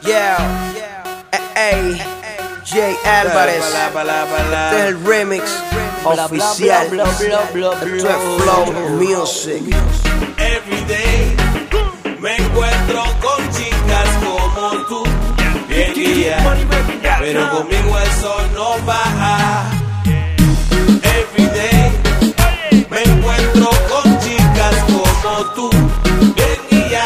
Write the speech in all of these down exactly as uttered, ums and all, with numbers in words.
Yeah, ey, Jay Álvarez, este es el remix oficial. Esto es Flow Music. Every day me encuentro con chicas como tú, bien guía, pero conmigo eso no va. Every day me encuentro con chicas como tú, bien guía,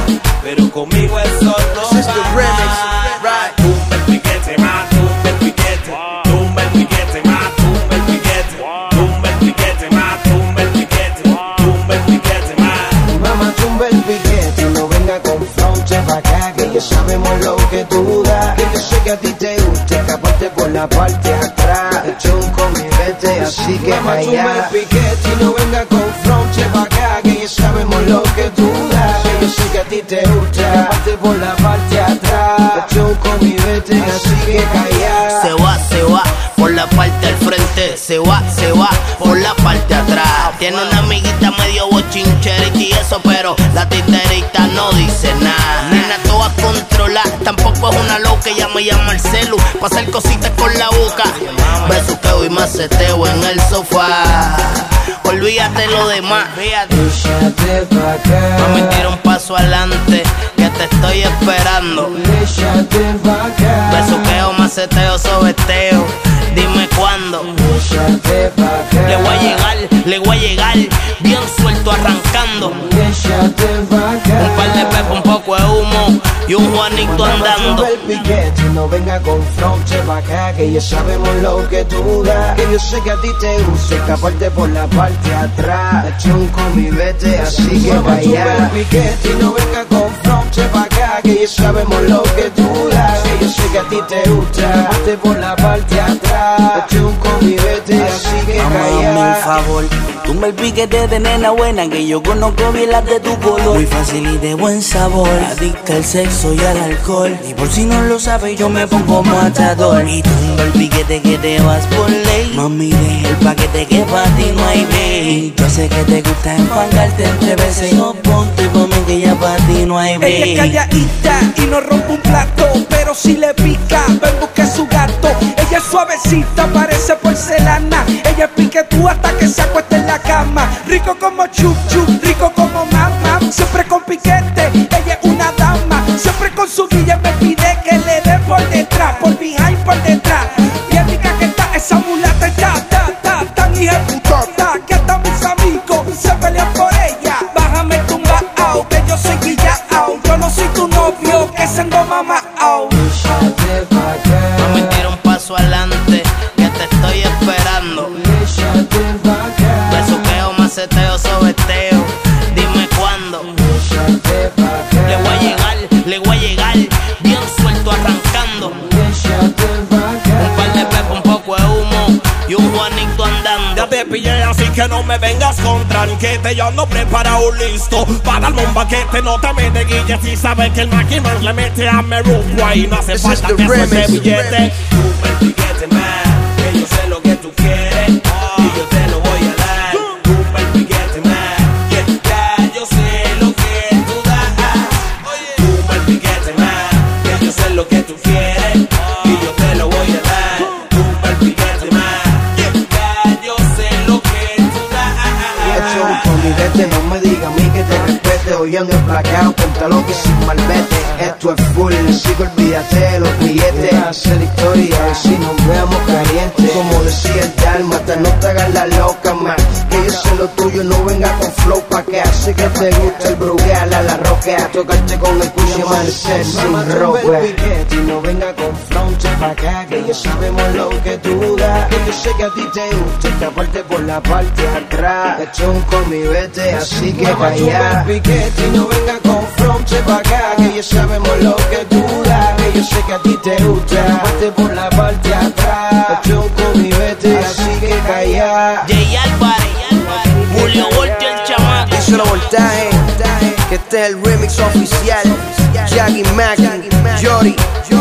pero conmigo eso no va. This is the remix, right? Tumba el piquete, ma, tumba el piquete, tumba el piquete, ma, tumba el piquete, tumba el piquete, ma, tumba el piquete, tumba el piquete, ma. Mamá, tumba el piquete, no venga con fronte pa' acá, que ya sabemos lo que tú das. Que yo sé que a ti te gusta escaparte por la parte de atrás. Te chunco mi vete, así que Mamá, allá. tumba el piquete y no venga con fronte pa' acá, que ya sabemos lo que tú das. Que yo sé que a ti te gusta escaparte por la parte de atrás. Te chunco mi vete, así que allá. Se va, se va por la parte del frente, se va, se va por la parte de atrás. Tiene una amiguita medio bochincherita y eso, pero la titerita no dice nada. Nena toda controlada, tampoco es una loca, ella me llama al celu pa' hacer cositas con la boca. Besuqueo y maceteo en el sofá. Olvídate lo demás, fíjate. Échate pa' acá, Mami, tira un paso adelante, que te estoy esperando. échate pa' acá, Besuqueo, maceteo, sobeteo. Dime cuándo. échate pa' acá. Le voy a llegar, le voy a llegar, bien suelto arrancando. Échate pa' acá. Un par de pepas, un poco de humo y un Juanito andando. Sube el piquete, no venga con fronte pa' acá, que ya sabemos lo que tú das. Que yo sé que a ti te gusta escaparte por la parte de atrás. Te chunco mi vete, así que vaya. Sube el piquete y no venga con fronte pa' acá, que ya sabemos lo que tú das. Que yo sé que a ti te gusta escaparte por la parte de atrás. Te chunco mi vete, así que Hazme un vaya. favor, tumba el piquete de nena buena, que yo conozco bien las de tu color. Muy fácil y de buen sabor, adicta al sexo y al alcohol. Y por si no lo sabes, yo me pongo matador. Y tumba el piquete que te vas por ley. Mami, deja el paquete que pa' ti no hay ley. Yo sé que te gusta enfangarte entre veces. No ponte comen que ya pa' ti no hay Ella es ley. calladita y no rompe un plato, pero si le pica, ven busque su gato. Ella es suavecita, parece porcelana. Ella es piquetú hasta que se acuesta en la cama. Rico como chup chup, rico como mamá. Siempre con piquete, ella es una dama. Siempre con su guilla me pide que le dé por detrás, por behind, por detrás. Bien rica que está esa mulata, está, está, está, tan ejecutota, que hasta mis amigos se pelean por ella. Bájame tumbao, que yo soy guillao. Yo no soy tu novio, que se engoma ao. Échate pa' acá, Mami, tira un paso adelante, que te estoy esperando. échate pa' acá. Besuqueo, maceteo, sobeteo. Dime cuándo. Échate pa' acá. Le voy a llegar, le voy a llegar, bien suelto arrancando. Échate pa' acá. Un par de pepas, un poco de humo y un Juanito andando. Ya te pillé, así que no me vengas con tranquete. Yo ando preparado, listo pa' darme un baquete. No te me guilles si sabes que el maquimán le mete a Merugua y no hace This falta is the que suelte remix, billete. remix. Tumba el piquete, man, que yo sé lo que tú quieres y yo te lo voy a dar. Tumba el piquete, man, yeah, ya yo sé lo que tú das. Tumba el piquete, man, que yo sé lo que tú quieres y yo te lo voy a dar. Tumba el piquete, man, yeah, ya yo sé lo que tú Hecho das. con mi vete, no me diga a mí que te respete. Hoy ando emplacado, cuéntalo que sin malvete. Esto es full, así que olvídate de los billetes. Hacer historia y si nos veamos calientes. Como decía el dálmata, no te hagas la loca más. Que yo sé lo tuyo, no venga con flow pa' que hace que te gusta el brugal a la roca. Tocarte con el cuello y amanecer sin ropa. Y no venga con fronte pa' acá, que ya sabemos lo que tú das. Que yo sé que a ti te gusta escaparte por la parte de atrás. Te chunco mi vete, así que vaya. Piquete y no venga con fronte pa' acá, que ya sabemos lo que tú das. Que yo sé que a ti te gusta escaparte por la parte de atrás. Te chunco mi vete, así que calla. Jay Álvarez, Julio Volti el chamaco. Díselo voltaje, que este es el remix oficial. Jaggy Mac, Jory,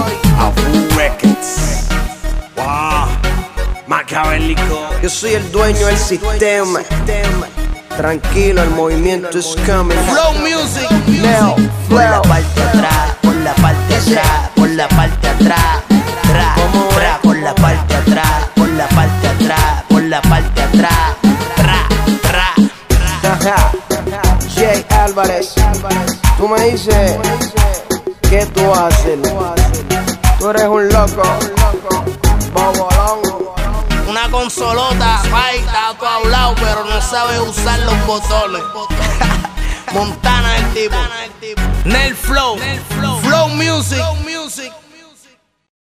Abu Records. Wow, Machiavellico. yo soy el dueño del sistema. Tranquilo, el movimiento is coming. Flow Music. Now, Por la flow. parte de atrás, por la parte de atrás. Tra, tra, tra. Jay Álvarez, tú me dices, ¿qué tú vas a hacer? Tú eres un loco, bobolón. Una consolota, ay, está todo hablado, pero no sabe usar los botones. Montana el tipo. Nel Flow, Flow Music.